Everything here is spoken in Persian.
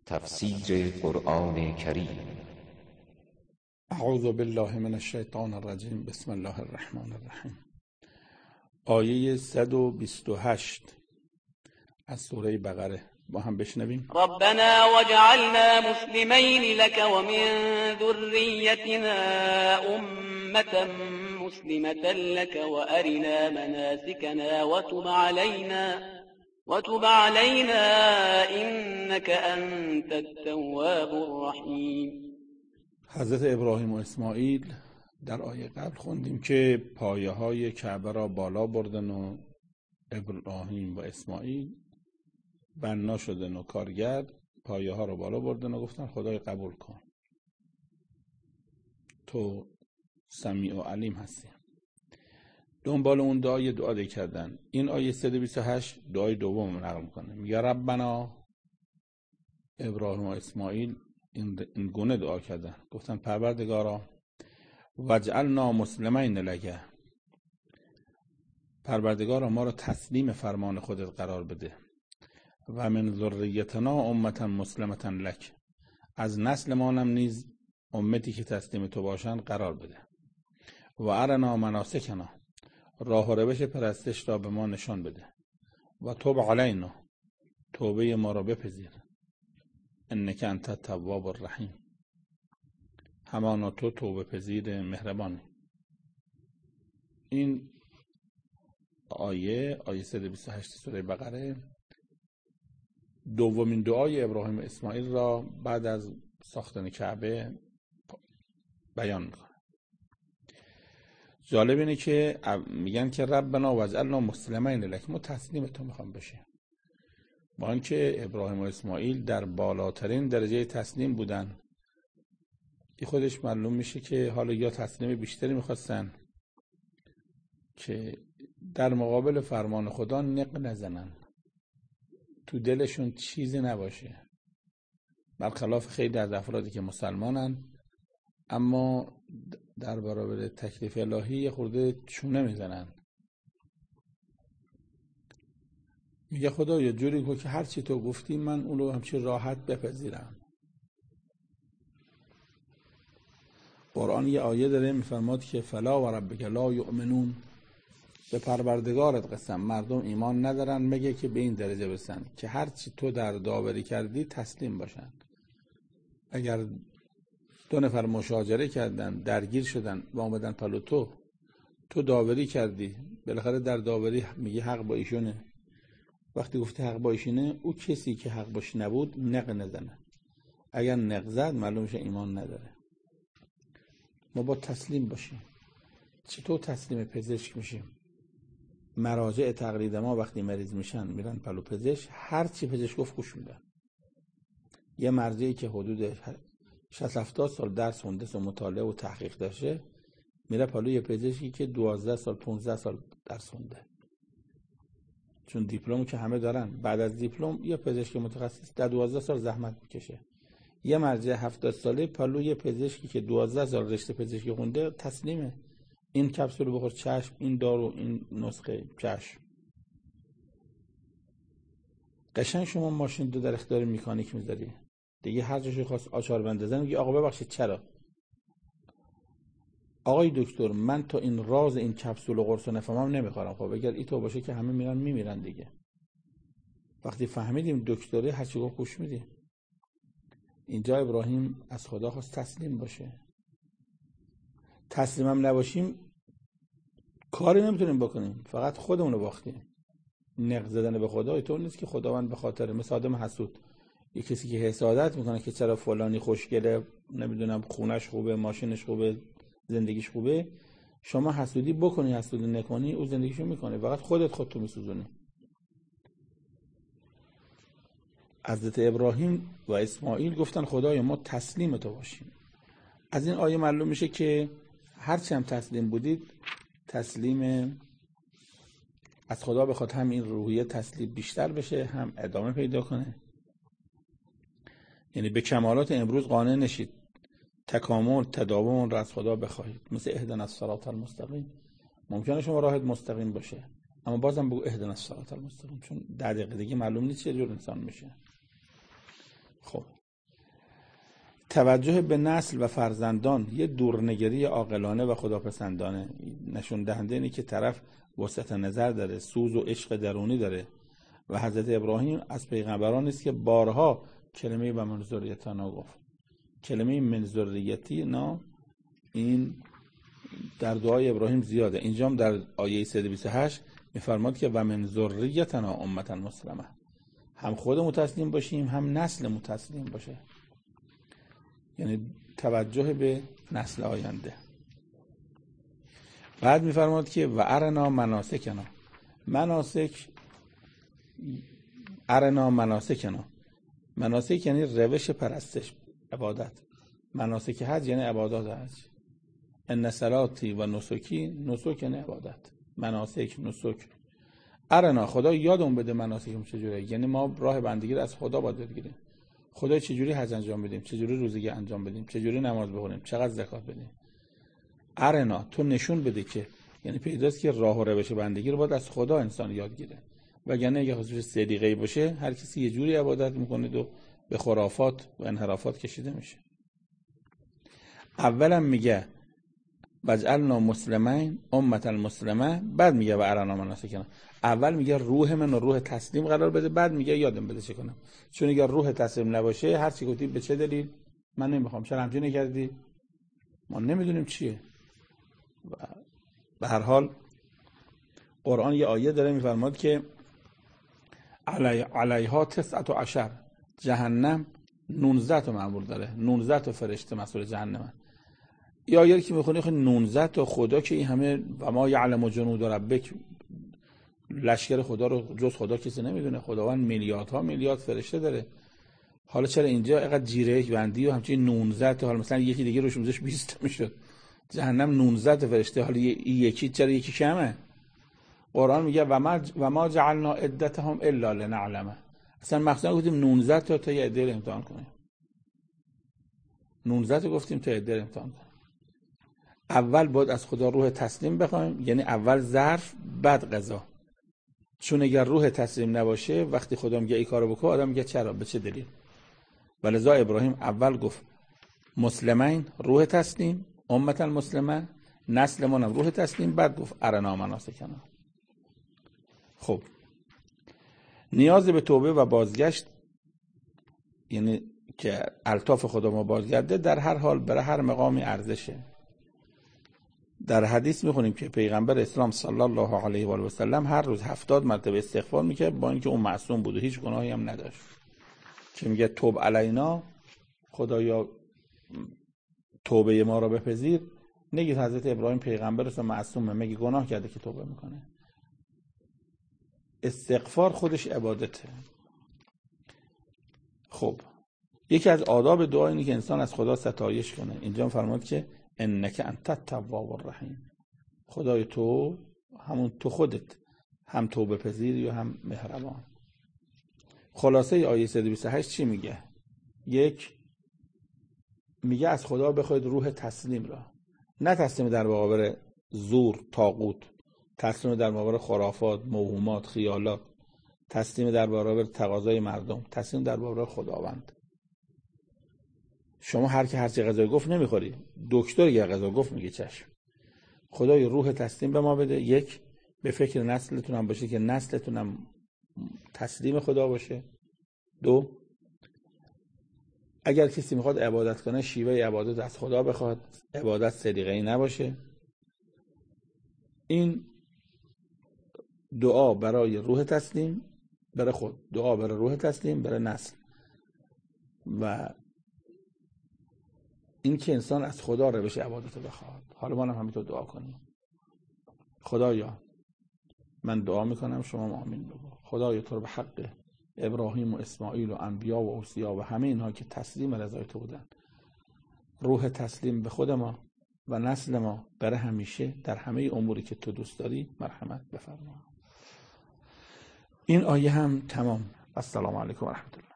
تفسیر قرآن کریم. اعوذ بالله من الشیطان الرجیم. بسم الله الرحمن الرحیم. آیه 128 از سوره بقره با هم بشنویم. ربنا واجعلنا مسلمین لك ومن ذريتنا امة مسلمة لك وارنا مناسكنا وتب علينا إنك أنت التواب الرحیم. حضرت ابراهیم و اسماعیل در آیه قبل خوندیم که پایه های کعبه را بالا بردن و ابراهیم و اسماعیل بنا شدن و کارگرد پایه ها را بالا بردن و گفتن خدای قبول کن، تو سمیع و علیم هستی. دنبال اون دعا کردن. این آیه 128 دعای دوم نقل میکنه، میگه ربنا. ابراهیم و اسماعیل این گونه دعا کردن، گفتن پروردگارا واجعلنا مسلمین لک، پروردگارا ما را تسلیم فرمان خودت قرار بده، و من ذریتنا امة مسلمة لک، از نسل مانم نیز امتی که تسلیم تو باشند قرار بده، و ارنا مناسکنا، راه و روش پرستش را به ما نشان بده، و توب علینا، توبه ما را بپذیر، انک انت التواب الرحیم، همانا تو توبه پذیر مهربانی. این آیه 128 سوره بقره دومین دعای ابراهیم و اسماعیل را بعد از ساختن کعبه بیان میکنه. جالب اینه که میگن که ربنا واجعلنا مسلمین لک، ما تسلیم تو میخوام بشه. با اینکه ابراهیم و اسماعیل در بالاترین درجه تسلیم بودن، این خودش معلوم میشه که حالا یا تسلیم بیشتری میخواستن که در مقابل فرمان خدا نق نزنن، تو دلشون چیزی نباشه، برخلاف خیلی از افرادی که مسلمانن اما در برابر تکلیف الهی یه خورده چونه میزنن. میگه خدا یه جوری کن که هر چی تو گفتی من اون رو همچین راحت بپذیرم. قرآن یه آیه داره میفرماد که فلا و ربک لا یؤمنون، به پروردگارت قسم مردم ایمان ندارن مگه که به این درجه برسن که هر چی تو در داوری کردی تسلیم باشن. اگر دو نفر مشاجره کردن، درگیر شدن و آمدن پلو تو داوری کردی، بالاخره در داوری میگه حق با ایشونه. وقتی گفتی حق با ایشونه، او کسی که حق باش نبود نق نزنه. اگر نق زد معلوم میشه ایمان نداره. ما با تسلیم باشیم. چطور تسلیم پزشک میشیم؟ مراجع تقلید ما وقتی مریض میشن میرن پلو پزشک، هر چی پزشک گفت گوش میدن. یه مرجعی که حدود 60-70 سال درس خونده و مطالعه و تحقیق داشته میره پلو یه پزشکی که 12 سال 15 سال درس خونده، چون دیپلم که همه دارن. بعد از دیپلم یه پزشک متخصص در 12 سال زحمت میکشه. یه مرجع 70 ساله پلو یه پزشکی که 12 سال رشته پزشکی خونده تسلیمه. این کپسول بخور چشم، این دارو، این نسخه چشم. قشنگ شما ماشین در اختیار مکانیک میذاری دیگه، هر جاشو خواست آچار بندازن میگه آقا ببخشید چرا؟ آقای دکتر من تا این راز این کپسول و قرص نفهمم نمیخورم. خب اگر این تو باشه که همه میرن میمیرن دیگه. وقتی فهمیدیم دکتره هر چی گفت گوش میدیم. اینجا ابراهیم از خدا خواست تسلیم باشه. تسلیمم نباشیم کاری نمیتونیم بکنیم، فقط خودمون رو باختیم. نق زدن به خدا اینطور نیست که خداوند به خاطر مثل آدم حسود، یه کسی که حسادت میکنه که چرا فلانی خوشگله، نمیدونم خونش خوبه، ماشینش خوبه، زندگیش خوبه، شما حسودی بکنی حسودی نکنی او زندگیشو میکنه، فقط خودتو میسوزونی. حضرت ابراهیم و اسماعیل گفتن خدایا ما تسلیم تو باشیم. از این آیه معلوم میشه که هرچی هم تسلیم بودید، تسلیم از خدا بخواد هم این روحیه تسلیم بیشتر بشه، هم ادامه پیدا کنه. یعنی به کمالات امروز قانع نشید، تکامل تداوم را از خدا بخواهید. مثل اهدنا الصراط المستقیم. ممکنه شما راهت مستقیم باشه اما بازم بگو اهدنا الصراط المستقیم، چون 10 دقیقه دیگه معلوم نیست چه جور انسان میشه. خب توجه به نسل و فرزندان یه دورنگری عاقلانه و خداپسندانه، نشون دهنده اینه که طرف وسعت نظر داره، سوز و عشق درونی داره. و حضرت ابراهیم از پیغمبران است که بارها کلمه و من ذریتنا گفت. کلمه من ذریتنا این در دعای ابراهیم زیاده. اینجا هم در آیه 128 میفرماد که و من ذریتنا امتا مسلمه، هم خودمون تسلیم باشیم هم نسلمون تسلیم باشه، یعنی توجه به نسل آینده. بعد میفرماد که و ارنا مناسکنا، مناسک یعنی روش پرستش، عبادت. مناسک حج یعنی عبادات حج. ان صلاتی و نسکی، نسک یعنی عبادت، مناسک نسک. ارنا، خدا یادمون بده مناسکمون چجوریه، یعنی ما راه بندگی رو از خدا باید بگیریم. خدا چجوری حج انجام بدیم، چجوری روزه انجام بدیم، چجوری نماز بخونیم، چقدر زکات بدیم. ارنا، تو نشون بده که، یعنی پیداست که راه و روش بندگی رو باید از خدا انسان یاد گیره. وگرنه اگه خصوص صدیقه‌ای باشه هر کسی یه جوری عبادت میکنه و به خرافات و انحرافات کشیده میشه. اولا میگه وجعلنا مسلمین امة المسلمه، بعد میگه و ارنا مناسکنا. اول میگه روح من و روح تسلیم قرار بده، بعد میگه یادم بده چه کنم. چون اگر روح تسلیم نباشه هر چی گفتی به چه دلیل من نمیخوام، چرا همچین کردی، ما نمیدونیم چیه. به هر حال قرآن یه آیه داره میفرماد که علیها 19، جهنم 19 تا مأمور داره، 19 تا فرشته مسئول جهنمن. یا آیه که میخونی 19 تا خدا که این همه و ما یعلم جنود ربک، لشکر خدا رو جز خدا کسی نمیدونه. خداوند میلیاردها میلیارد فرشته داره. حالا چرا اینجا اینقدر جیره بندی و همچین 19 تا، حالا مثلا یکی دیگه روش میذاش 20 میشد. جهنم 19 تا فرشته، حالا یکی چرا یکی کمه؟ قرآن میگه و ما جعلنا عدتهم الا لنعلم. اصلا مخصوصا گفتیم 19 تا یه عده امتحان کنیم. 19 تا گفتیم تا عده امتحان کنیم. اول باید از خدا روح تسلیم بخوایم، یعنی اول ظرف بعد قضا. چون اگر روح تسلیم نباشه وقتی خدا میگه ای کارو بکن آدم میگه چرا، به چه دلیل. ولذا ابراهیم اول گفت مسلمین، روح تسلیم، امت المسلمه، نسلمون روح تسلیم، بعد گفت ارنا مناسکنا. خب نیاز به توبه و بازگشت، یعنی که الطاف خدا ما بازگرده، در هر حال برای هر مقامی ارزشه. در حدیث میخونیم که پیغمبر اسلام صلی الله علیه و آله و سلم هر روز 70 مرتبه استغفار میکرد، با اینکه اون معصوم بود و هیچ گناهی هم نداشت. که میگه توب علینا، خدایا توبه ما را بپذیر. نگید حضرت ابراهیم پیغمبر است و معصومه، مگه گناه کرده که توبه میکنه؟ استغفار خودش عبادته. خب یکی از آداب دعا اینه که انسان از خدا ستایش کنه. اینجا فرمود که انک انت التواب الرحیم، خدای تو همون تو خودت هم توبه پذیری و هم مهربان. خلاصه آیه 128 چی میگه؟ یک، میگه از خدا بخواید روح تسلیم را، نه تسلیم در مقابل زور طاغوت، تسلیم در مقابل خرافات، موهومات، خیالات، تسلیم در برابر تقاضای مردم، تسلیم در برابر خداوند. شما هر کی هر چی غذا گفت نمیخوری، دکتر اگه غذا گفت میگه چشم. خدای روح تسلیم به ما بده. یک، به فکر نسلتون هم باشه که نسلتون هم تسلیم خدا باشه. دو، اگر کسی میخواد عبادت کنه شیوه عبادت از خدا بخواد، عبادت صدیقه‌ای نباشه. این دعا برای روح تسلیم برای خود، دعا برای روح تسلیم برای نسل، و این که انسان از خدا روش عبادت بخواد. حالا ما هم همینطور دعا کنیم. خدایا من دعا میکنم شما آمین بگو. خدایا تو رو به حق ابراهیم و اسماعیل و انبیا و اوصیا و همه اینها که تسلیم رضای تو بودن، روح تسلیم به خود ما و نسل ما برای همیشه در همه اموری که تو دوست داری مرحمت بفرما. این آیه هم تمام. السلام علیکم و رحمت الله.